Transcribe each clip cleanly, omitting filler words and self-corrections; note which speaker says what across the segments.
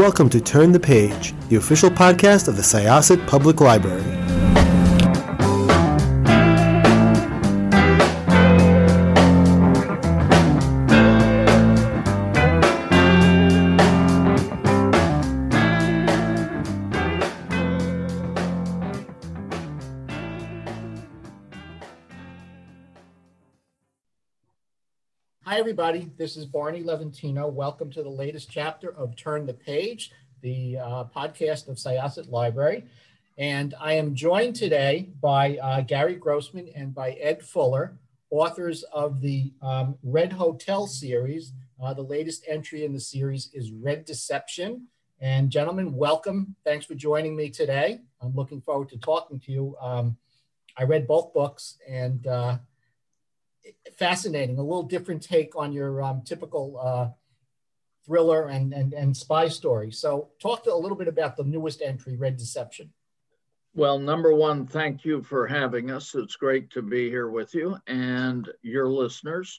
Speaker 1: welcome to Turn the Page, the official podcast of the Syosset Public Library.
Speaker 2: Hi, everybody. This is Barney Levantino. Welcome to the latest chapter of Turn the Page, the podcast of Syosset Library. And I am joined today by Gary Grossman and by Ed Fuller, authors of the Red Hotel series. The latest entry in the series is Red Deception. And gentlemen, welcome. Thanks for joining me today. I'm looking forward to talking to you. I read both books and fascinating, a little different take on your typical thriller and spy story. So talk a little bit about the newest entry, Red Deception.
Speaker 3: Well, number one, thank you for having us. It's great to be here with you and your listeners.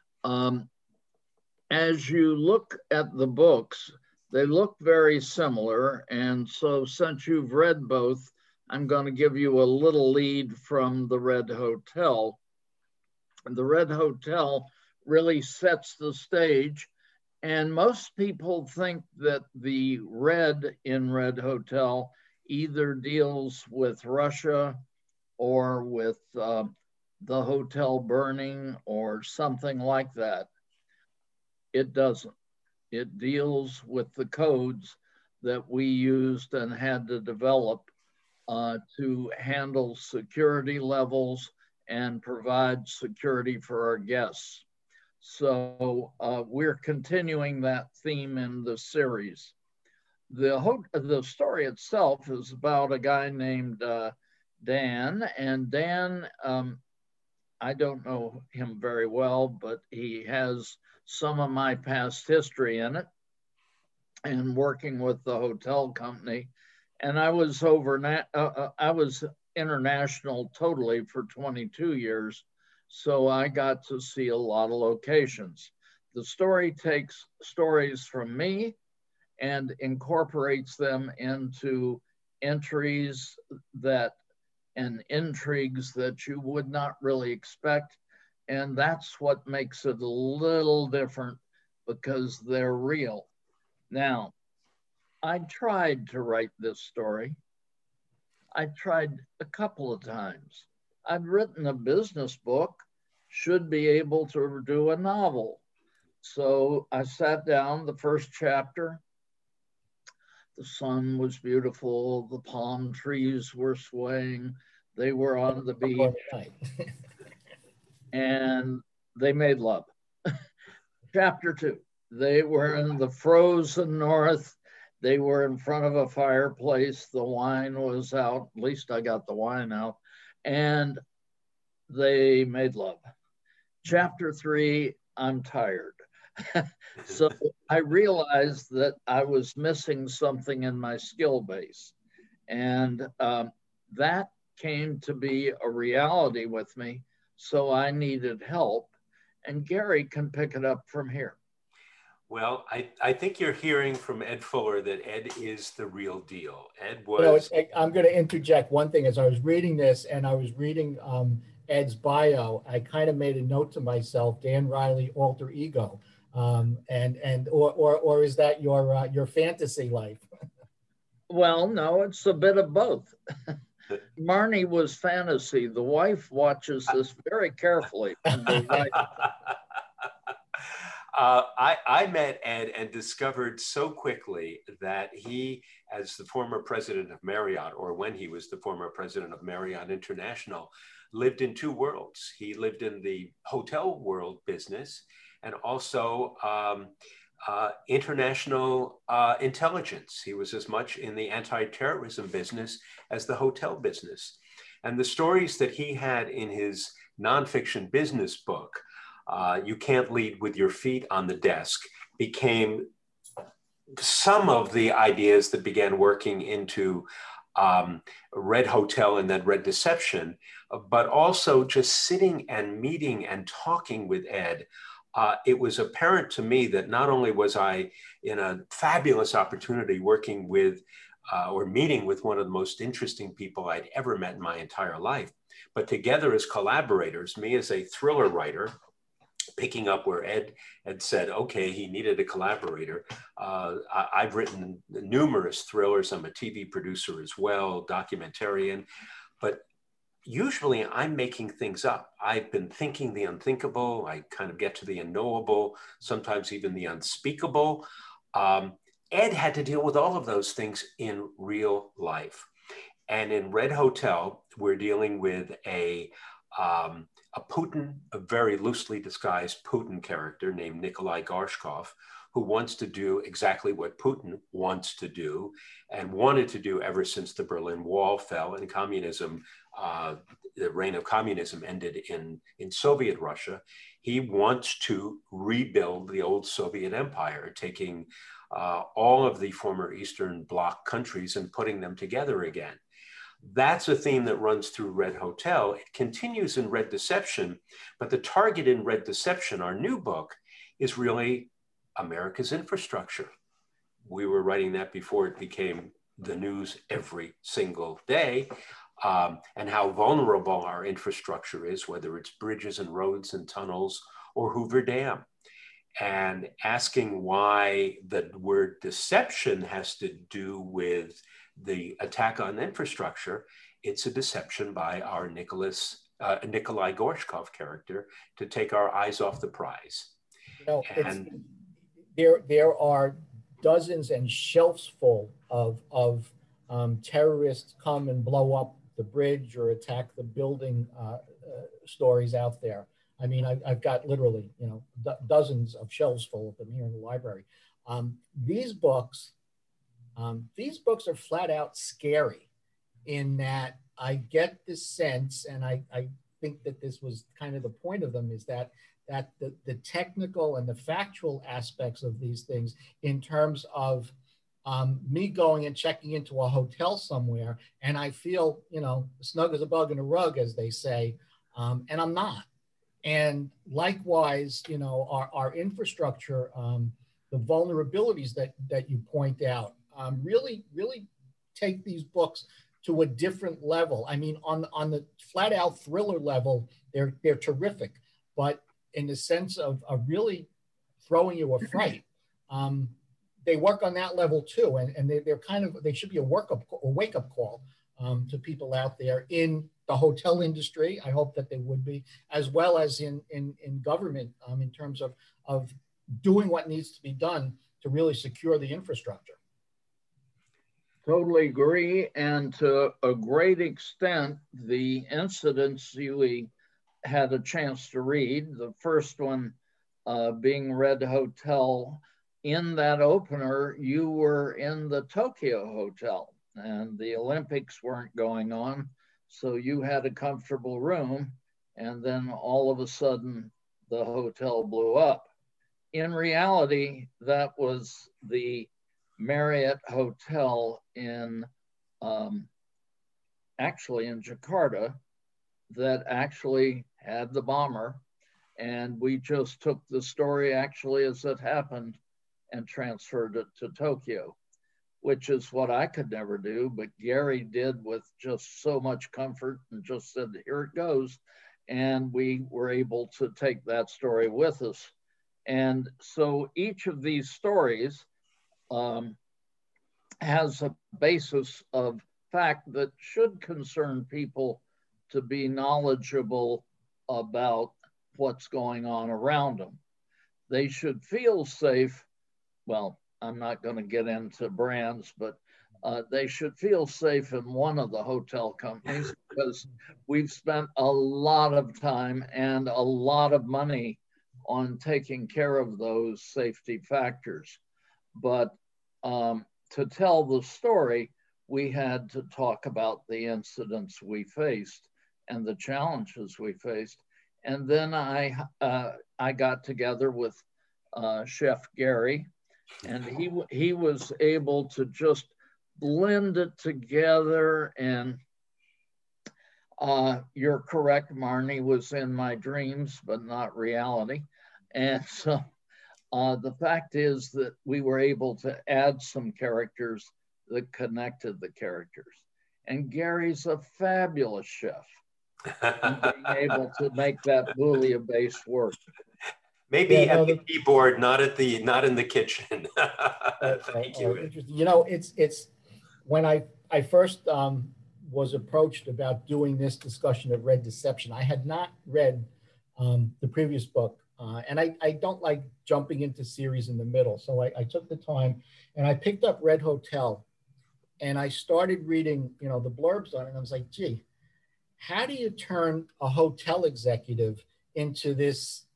Speaker 3: As you look at the books, they look very similar. And so since you've read both, I'm going to give you a little lead from the Red Hotel. The Red Hotel really sets the stage, and most people think that the red in Red Hotel either deals with Russia or with the hotel burning or something like that. It doesn't. It deals with the codes that we used and had to develop to handle security levels and provide security for our guests. So we're continuing that theme in the series. The story itself is about a guy named Dan, and Dan, I don't know him very well, but he has some of my past history in it and working with the hotel company. And I was international totally for 22 years. So I got to see a lot of locations. The story takes stories from me and incorporates them into entries and intrigues that you would not really expect. And that's what makes it a little different because they're real. Now, I tried to write this story. I tried a couple of times. I'd written a business book, should be able to do a novel. So I sat down, the first chapter, the sun was beautiful, the palm trees were swaying, they were on the beach, and they made love. Chapter 2, they were in the frozen north. They were in front of a fireplace. The wine was out. At least I got the wine out. And they made love. Chapter 3, I'm tired. So I realized that I was missing something in my skill base. And that came to be a reality with me. So I needed help. And Gary can pick it up from here.
Speaker 4: Well, I think you're hearing from Ed Fuller that Ed is the real deal. Ed was...
Speaker 2: I'm going to interject one thing. As I was reading this and I was reading Ed's bio, I kind of made a note to myself, Dan Riley, alter ego. Or is that your fantasy life?
Speaker 3: Well, no, it's a bit of both. Marnie was fantasy. The wife watches this very carefully.
Speaker 4: I met Ed and discovered so quickly that he, as the former president of Marriott, or when he was the former president of Marriott International, lived in two worlds. He lived in the hotel world business and also international intelligence. He was as much in the anti-terrorism business as the hotel business. And the stories that he had in his nonfiction business book, You Can't Lead with Your Feet on the Desk, became some of the ideas that began working into Red Hotel and then Red Deception, but also just sitting and meeting and talking with Ed it was apparent to me that not only was I in a fabulous opportunity working with or meeting with one of the most interesting people I'd ever met in my entire life, but together as collaborators, me as a thriller writer, picking up where Ed had said, okay, he needed a collaborator. I've written numerous thrillers. I'm a TV producer as well, documentarian, but usually I'm making things up. I've been thinking the unthinkable. I kind of get to the unknowable, sometimes even the unspeakable. Ed had to deal with all of those things in real life. And in Red Hotel, we're dealing with a Putin, a very loosely disguised Putin character named Nikolai Gorshkov, who wants to do exactly what Putin wants to do and wanted to do ever since the Berlin Wall fell and communism, the reign of communism ended in Soviet Russia. He wants to rebuild the old Soviet Empire, taking all of the former Eastern Bloc countries and putting them together again. That's a theme that runs through Red Hotel. It continues in Red Deception, but the target in Red Deception, our new book, is really America's infrastructure. We were writing that before it became the news every single day, and how vulnerable our infrastructure is, whether it's bridges and roads and tunnels or Hoover Dam. And asking why the word deception has to do with the attack on infrastructure. It's a deception by our Nikolai Gorshkov character to take our eyes off the prize.
Speaker 2: You know, there are dozens and shelves full of terrorists come and blow up the bridge or attack the building stories out there. I mean, I've got literally, dozens of shelves full of them here in the library. These books are flat out scary in that I get the sense, and I think that this was kind of the point of them, is that the technical and the factual aspects of these things in terms of me going and checking into a hotel somewhere and I feel, snug as a bug in a rug, as they say, and I'm not. And likewise, our infrastructure, the vulnerabilities that you point out, really take these books to a different level. I mean, on the flat out thriller level, they're terrific, but in the sense of really throwing you a fright, they work on that level too. And they should be a wake up call to people out there in the hotel industry. I hope that they would be, as well as in government, in terms of doing what needs to be done to really secure the infrastructure.
Speaker 3: Totally agree. And to a great extent, the incidents we had a chance to read, the first one being Red Hotel, in that opener, you were in the Tokyo Hotel and the Olympics weren't going on. So you had a comfortable room, and then all of a sudden the hotel blew up. In reality, that was the Marriott Hotel in actually in Jakarta that actually had the bomber. And we just took the story actually as it happened and transferred it to Tokyo, which is what I could never do, but Gary did with just so much comfort and just said, here it goes. And we were able to take that story with us. And so each of these stories has a basis of fact that should concern people to be knowledgeable about what's going on around them. They should feel safe. Well, I'm not going to get into brands, but they should feel safe in one of the hotel companies because we've spent a lot of time and a lot of money on taking care of those safety factors. But to tell the story, we had to talk about the incidents we faced and the challenges we faced. And then I got together with Chef Gary, and he was able to just blend it together. And you're correct, Marnie was in my dreams, but not reality. And so the fact is that we were able to add some characters that connected the characters. And Gary's a fabulous chef in being able to make that bouillabaisse work.
Speaker 4: Maybe at the keyboard, not in the kitchen. Thank you.
Speaker 2: Interesting. You know, it's when I first was approached about doing this discussion of Red Deception, I had not read the previous book, and I don't like jumping into series in the middle. So I took the time and I picked up Red Hotel, and I started reading, you know, the blurbs on it, and I was like, gee, how do you turn a hotel executive into this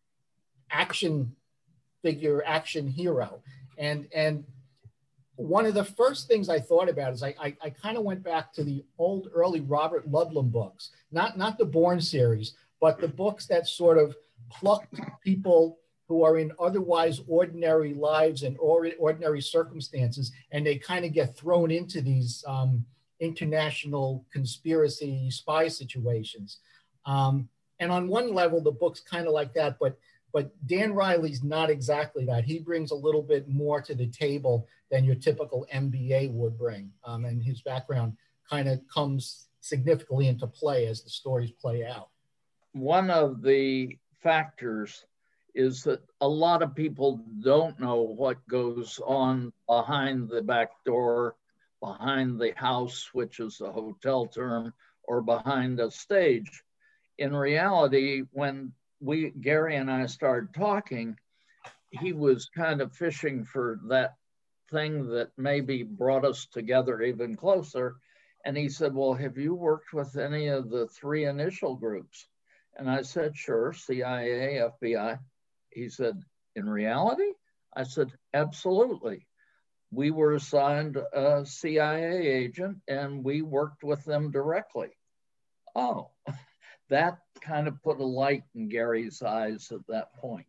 Speaker 2: action figure, action hero? And one of the first things I thought about is I kind of went back to the old early Robert Ludlum books, not the Bourne series, but the books that sort of plucked people who are in otherwise ordinary lives and ordinary circumstances, and they kind of get thrown into these international conspiracy spy situations. And on one level, the book's kind of like that, but Dan Riley's not exactly that. He brings a little bit more to the table than your typical MBA would bring. And his background kind of comes significantly into play as the stories play out.
Speaker 3: One of the factors is that a lot of people don't know what goes on behind the back door, behind the house, which is the hotel term, or behind a stage. In reality, when Gary and I started talking, he was kind of fishing for that thing that maybe brought us together even closer. And he said, well, have you worked with any of the three initial groups? And I said, sure, CIA, FBI. He said, in reality? I said, absolutely. We were assigned a CIA agent and we worked with them directly. Oh, that kind of put a light in Gary's eyes at that point.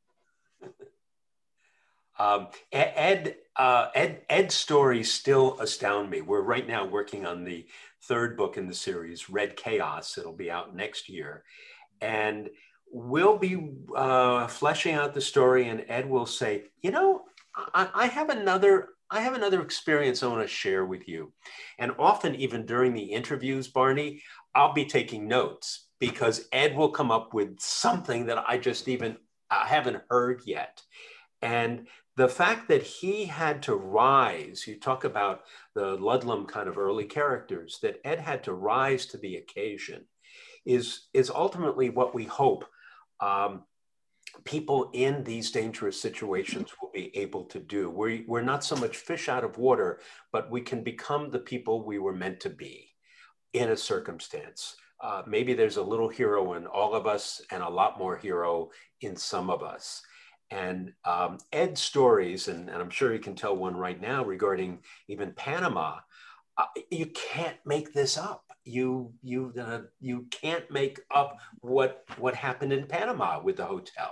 Speaker 4: Ed's stories still astound me. We're right now working on the third book in the series, Red Chaos. It'll be out next year. And we'll be fleshing out the story, and Ed will say, you know, I have another experience I want to share with you. And often, even during the interviews, Barney, I'll be taking notes because Ed will come up with something that I just even haven't heard yet. And the fact that he had to rise, you talk about the Ludlum kind of early characters, that Ed had to rise to the occasion is ultimately what we hope people in these dangerous situations will be able to do. We're not so much fish out of water, but we can become the people we were meant to be in a circumstance. Maybe there's a little hero in all of us and a lot more hero in some of us. And Ed's stories, and I'm sure you can tell one right now regarding even Panama, you can't make this up. You can't make up what happened in Panama with the hotel.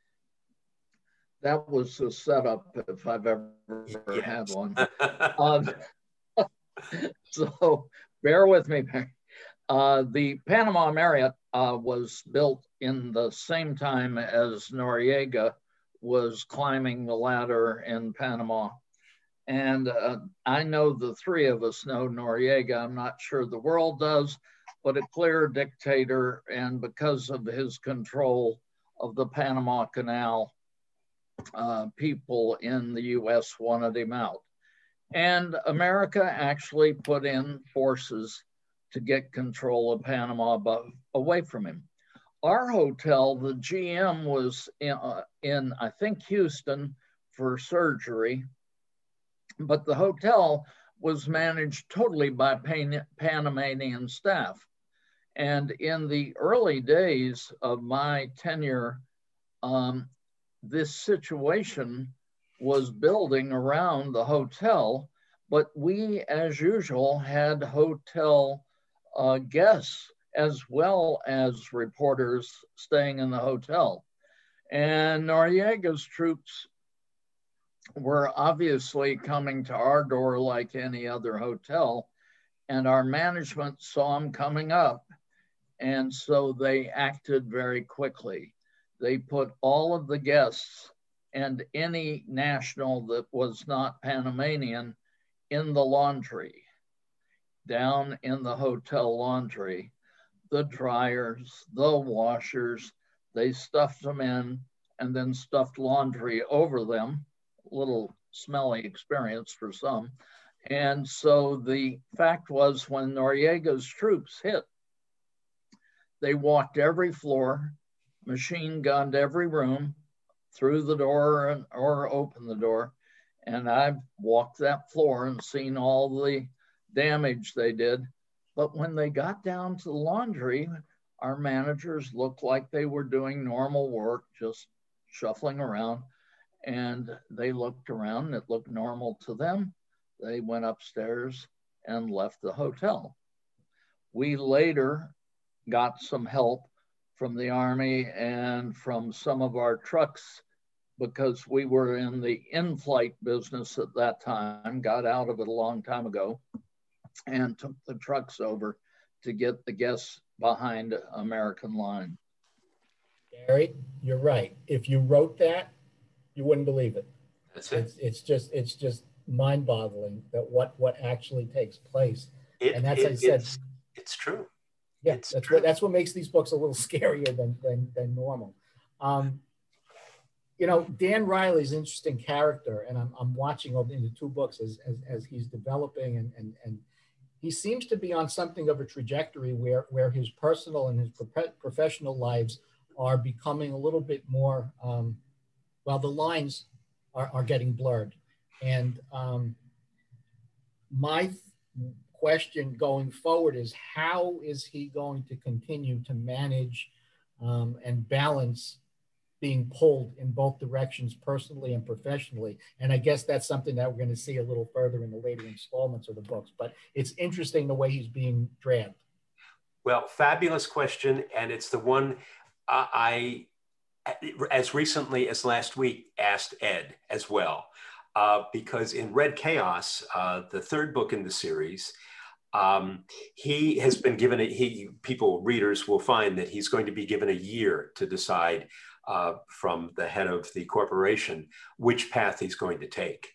Speaker 3: That was a setup if I've ever had one. So bear with me. The Panama Marriott was built in the same time as Noriega was climbing the ladder in Panama. And I know the three of us know Noriega. I'm not sure the world does, but a clear dictator. And because of his control of the Panama Canal, people in the US wanted him out. And America actually put in forces to get control of Panama away from him. Our hotel, the GM was in I think, Houston for surgery, but the hotel was managed totally by Panamanian staff. And in the early days of my tenure, this situation was building around the hotel, but we, as usual, had hotel guests as well as reporters staying in the hotel. And Noriega's troops were obviously coming to our door like any other hotel, and our management saw them coming up, and so they acted very quickly. they put all of the guests and any national that was not Panamanian in the laundry, down in the hotel laundry, the dryers, the washers. They stuffed them in and then stuffed laundry over them. A little smelly experience for some. And so the fact was, when Noriega's troops hit, they walked every floor, machine gunned every room, through the door or opened the door. And I've walked that floor and seen all the damage they did. But when they got down to the laundry, our managers looked like they were doing normal work, just shuffling around. And they looked around and it looked normal to them. They went upstairs and left the hotel. We later got some help from the Army and from some of our trucks, because we were in the in-flight business at that time, got out of it a long time ago, and took the trucks over to get the guests behind American line.
Speaker 2: Gary, you're right. If you wrote that, you wouldn't believe it.
Speaker 4: That's it.
Speaker 2: It's just mind-boggling that what actually takes place. And that's, as I said,
Speaker 4: it's true.
Speaker 2: Yeah,
Speaker 4: it's
Speaker 2: that's
Speaker 4: true.
Speaker 2: That's what makes these books a little scarier than normal. You know, Dan Riley's an interesting character, and I'm watching in the two books as he's developing, and he seems to be on something of a trajectory where his personal and his professional lives are becoming a little bit more, well, the lines are getting blurred. And my question going forward is, how is he going to continue to manage and balance being pulled in both directions, personally and professionally? And I guess that's something that we're going to see a little further in the later installments of the books, but it's interesting the way he's being dragged.
Speaker 4: Well, fabulous question. And it's the one I, as recently as last week, asked Ed as well. Because in Red Chaos, the third book in the series, he has been given readers will find that he's going to be given a year to decide from the head of the corporation which path he's going to take.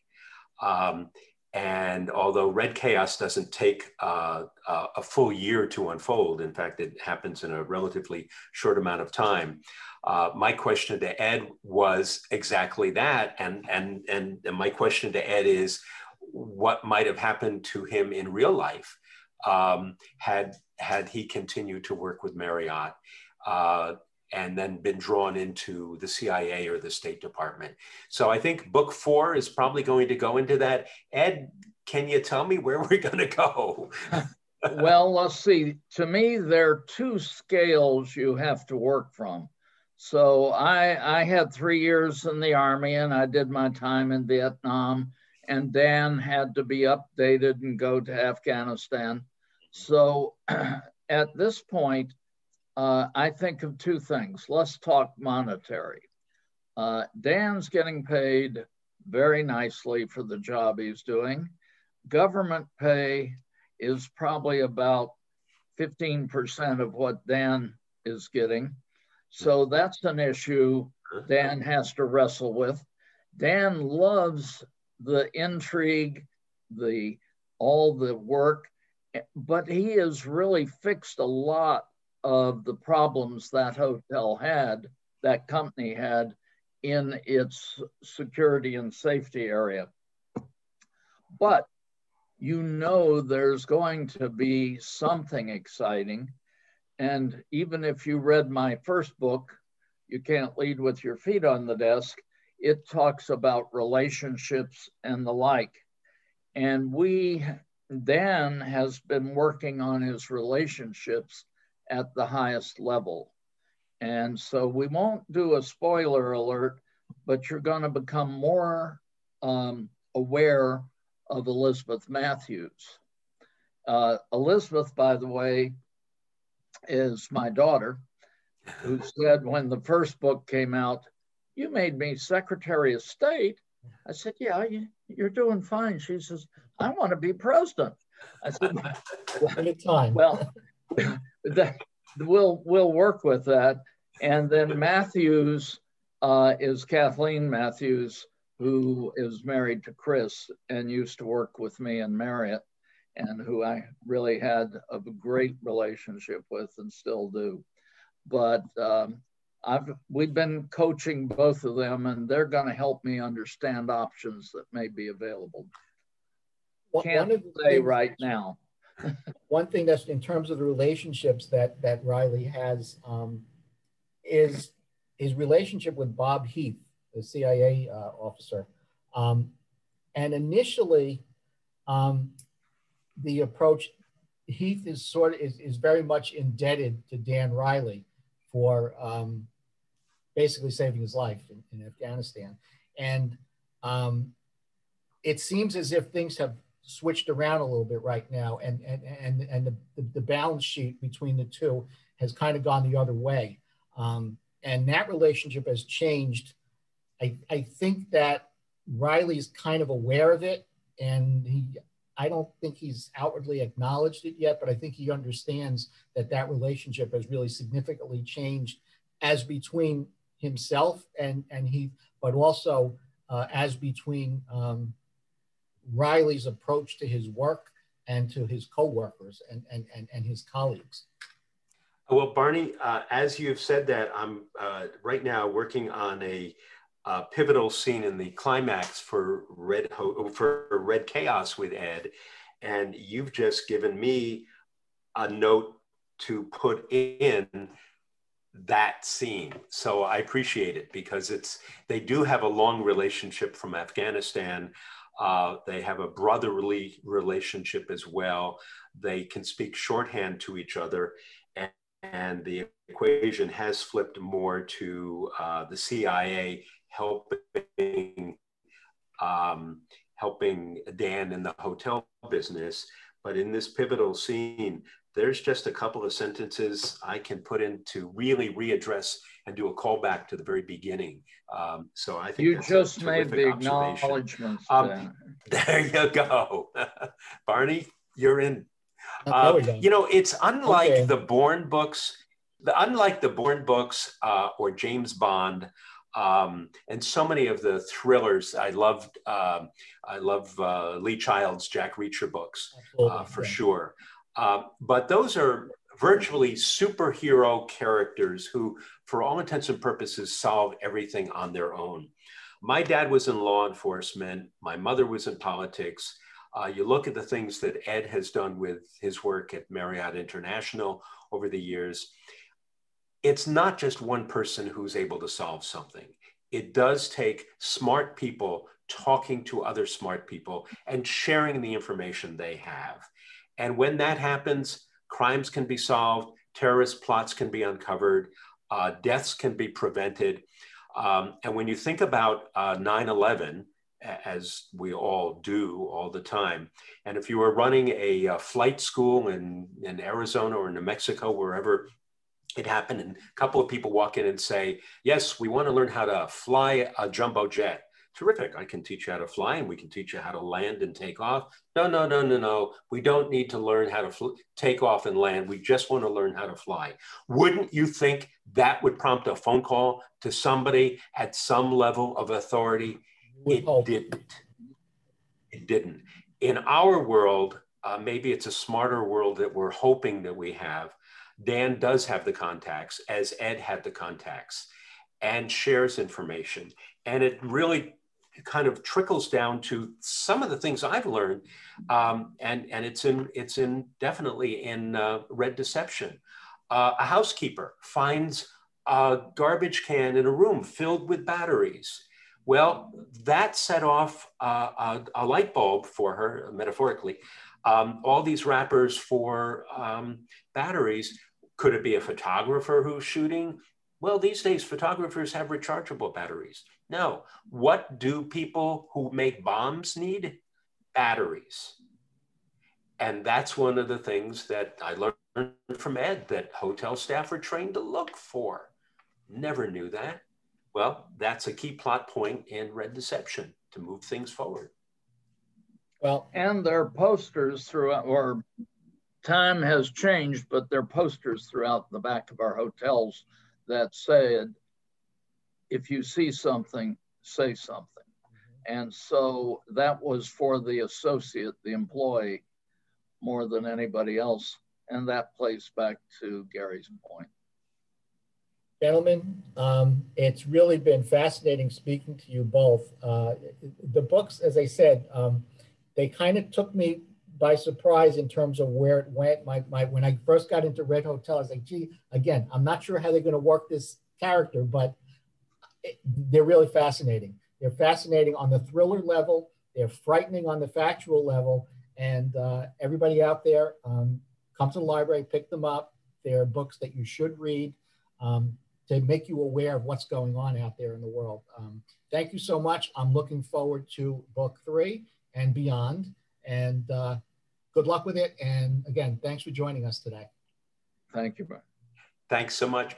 Speaker 4: And although Red Chaos doesn't take a full year to unfold, in fact, it happens in a relatively short amount of time. My question to Ed was exactly that. And my question to Ed is, what might have happened to him in real life had he continued to work with Marriott and then been drawn into the CIA or the State Department? So I think book 4 is probably going to go into that. Ed, can you tell me where we're going to go?
Speaker 3: Well, let's see. To me, there are two scales you have to work from. So I had 3 years in the Army, and I did my time in Vietnam, and Dan had to be updated and go to Afghanistan. So at this point, I think of two things. Let's talk monetary. Dan's getting paid very nicely for the job he's doing. Government pay is probably about 15% of what Dan is getting. So that's an issue Dan has to wrestle with. Dan loves the intrigue, all the work, but he has really fixed a lot of the problems that hotel had, that company had, in its security and safety area. But you know there's going to be something exciting. And even if you read my first book, You Can't Lead with Your Feet on the Desk, it talks about relationships and the like. And Dan has been working on his relationships at the highest level. And so we won't do a spoiler alert, but you're going to become more aware of Elizabeth Matthews. Elizabeth, by the way, is my daughter, who said when the first book came out, "You made me Secretary of State." I said, "Yeah, you're doing fine." She says, "I want to be president." I said,
Speaker 2: Anytime.
Speaker 3: "Well, we'll work with that." And then Matthews is Kathleen Matthews, who is married to Chris and used to work with me in Marriott, and who I really had a great relationship with and still do. But we've been coaching both of them, and they're going to help me understand options that may be available. Can't say right now.
Speaker 2: One thing that's in terms of the relationships that Riley has is his relationship with Bob Heath, the CIA officer. And initially, the approach, Heath is very much indebted to Dan Riley for basically saving his life in Afghanistan. And it seems as if things have switched around a little bit right now, and the balance sheet between the two has kind of gone the other way. And that relationship has changed. I think that Riley's kind of aware of it, and I don't think he's outwardly acknowledged it yet, but I think he understands that relationship has really significantly changed as between himself and Heath, but also as between Riley's approach to his work and to his co-workers and his colleagues.
Speaker 4: Well, Barney, as you've said that, I'm right now working on a pivotal scene in the climax for Red Chaos with Ed, and you've just given me a note to put in that scene. So I appreciate it, because they do have a long relationship from Afghanistan. They have a brotherly relationship as well. They can speak shorthand to each other, and the equation has flipped more to the CIA helping Dan in the hotel business. But in this pivotal scene, there's just a couple of sentences I can put in to really readdress and do a callback to the very beginning. So I think
Speaker 3: you just made the acknowledgments.
Speaker 4: There you go. Barney, you're in. It's unlike the Bourne books, or James Bond, and so many of the thrillers. I love Lee Child's Jack Reacher books, for sure. But those are virtually superhero characters who, for all intents and purposes, solve everything on their own. My dad was in law enforcement. My mother was in politics. You look at the things that Ed has done with his work at Marriott International over the years. It's not just one person who's able to solve something. It does take smart people talking to other smart people and sharing the information they have. And when that happens, crimes can be solved, terrorist plots can be uncovered, deaths can be prevented. And when you think about 9/11, as we all do all the time, and if you were running a flight school in Arizona or New Mexico, wherever it happened, and a couple of people walk in and say, yes, we want to learn how to fly a jumbo jet. Terrific, I can teach you how to fly, and we can teach you how to land and take off. No. We don't need to learn how to take off and land. We just want to learn how to fly. Wouldn't you think that would prompt a phone call to somebody at some level of authority? It didn't. In our world, maybe it's a smarter world that we're hoping that we have. Dan does have the contacts, as Ed had the contacts, and shares information. And it really kind of trickles down to some of the things I've learned, and it's definitely in Red Deception. A housekeeper finds a garbage can in a room filled with batteries. Well, that set off a light bulb for her, metaphorically. All these wrappers for batteries. Could it be a photographer who's shooting? Well, these days, photographers have rechargeable batteries. No. What do people who make bombs need? Batteries. And that's one of the things that I learned from Ed, that hotel staff are trained to look for. Never knew that. Well, that's a key plot point in Red Deception to move things forward.
Speaker 3: Well, and there are posters throughout, or time has changed, but there are posters throughout the back of our hotels that said, if you see something, say something. And so that was for the associate, the employee, more than anybody else. And that plays back to Gary's point.
Speaker 2: Gentlemen, it's really been fascinating speaking to you both. The books, as I said, they kind of took me by surprise in terms of where it went. When I first got into Red Hotel, I was like, gee, again, I'm not sure how they're going to work this character, but they're really fascinating. They're fascinating on the thriller level. They're frightening on the factual level. And everybody out there, come to the library, pick them up. They're books that you should read to make you aware of what's going on out there in the world. Thank you so much. I'm looking forward to book 3 and beyond. And good luck with it. And again, thanks for joining us today.
Speaker 3: Thank you, Brian.
Speaker 4: Thanks so much.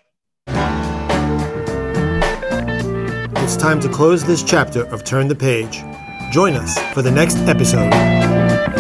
Speaker 1: It's time to close this chapter of Turn the Page. Join us for the next episode.